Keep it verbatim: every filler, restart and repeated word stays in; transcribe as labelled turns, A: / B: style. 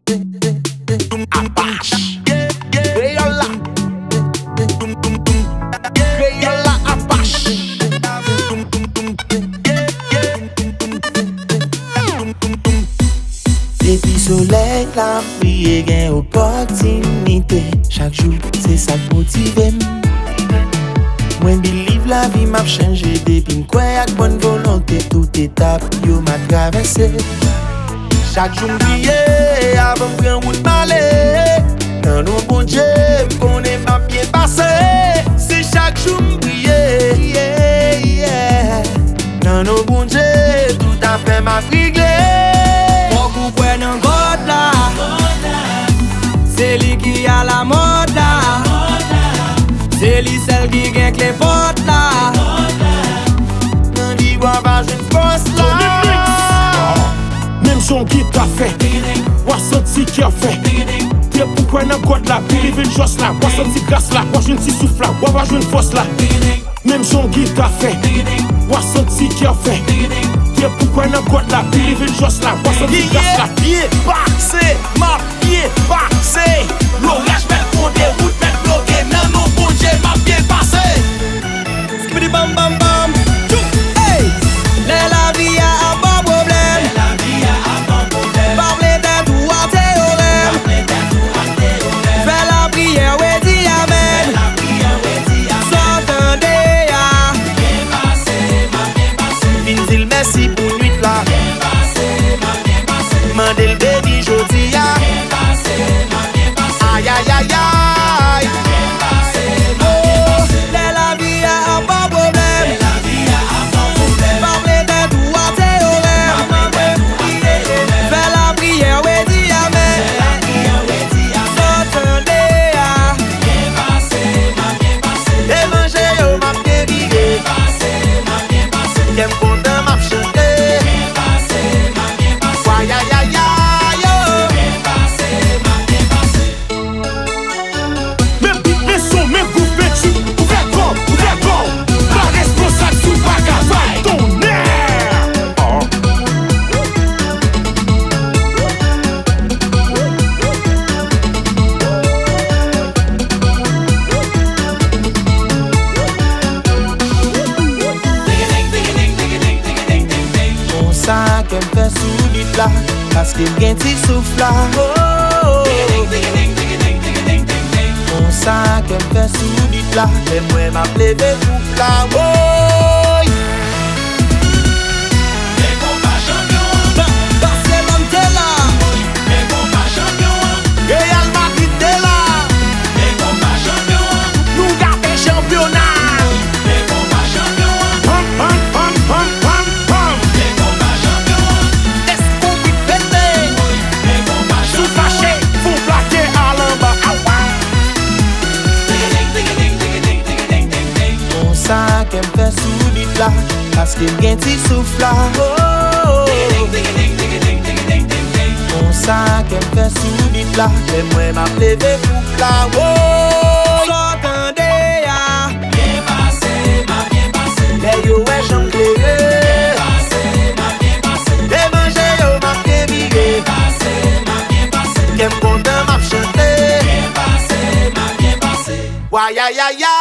A: Apache. Crayola. Crayola Apache.
B: Depuis soleil la prière gain opportunité. Chaque jour c'est ça qui motive. Moi believe la vie m'a changé depuis m'crois avec bonne volonté. Toute étape yo m'a traversé. Chaque jour m'prier avant prendre route m'aller. Dans nos bon Dieu m'connais m'a bien passé. C'est chaque jour m'prier, yeah, yeah. Dans nos bon Dieu tout à fait m'a réglé.
C: Beaucoup prennent un God là. C'est lui qui a la mode là. C'est lui celle qui gagne les potes là.
B: Nan di wa va j'une poste là.
D: Même son qui t'a fait, ou senti qui a fait. T'es pourquoi n'a God là, believe in just là. Ou senti grâce là, ou j'une si souffle là, ou va j'une force là. Même son qui t'a fait, ou senti qui a fait. T'es pourquoi n'a God là, believe in just là, ou senti grâce là.
B: Pied passé, ma pied passé. L'orage fait fond des routes, fait bloqué. Nan non bon Dieu m'a bien passé.
C: Spidi bam bam bam. Hey, les la vie a un bon problème. Parlez d'un tout à théorème. Fais la prière, ouais dis amen. S'entendez ya.
B: Vin dire merci pour nuit là. Mandel baby jodi ya. Aïe aïe aïe aïe.
C: Oh, les la vie a un bon problème. Parlez d'un tout à théorème. Fais la prière, ouais dis amen. S'entendez ya.
B: Et manger yo m'a bien viré. Qu'aime content m'a chanté. Aïe aïe aïe aïe yo.
D: Même beat, même son, même groupe, même tu. Ouvert grand, ouvert grand. Pas responsable sous bagage, ton air. Oh.
B: Mon sac elle fait soudit là. Parce qu'il gagne ti souffle là. Oh. Mon sac elle fait soudit là. Et moi m'a levé coupe là. Oh.
C: Barcelone t'es là.
B: Real Madrid t'es là. Nous gardons championnat.
D: Pam, pam, pam, pam, pam, pam.
B: Est-ce qu'on peut péter?
D: Sous fâché, faut plaquer à l'en-bas.
B: Mon sac elle fait soudit là. Parce qu'il gagne ti souffle là. Oh. Mon sac elle fait soudit là. Et moi m'a levé coupe là. Oh.
C: S'entendez ya.
B: Les yo ouais j'en clairé. Les manger yo m'a bien viré. Qu'aime content m'a chanté. Why ya ya ya.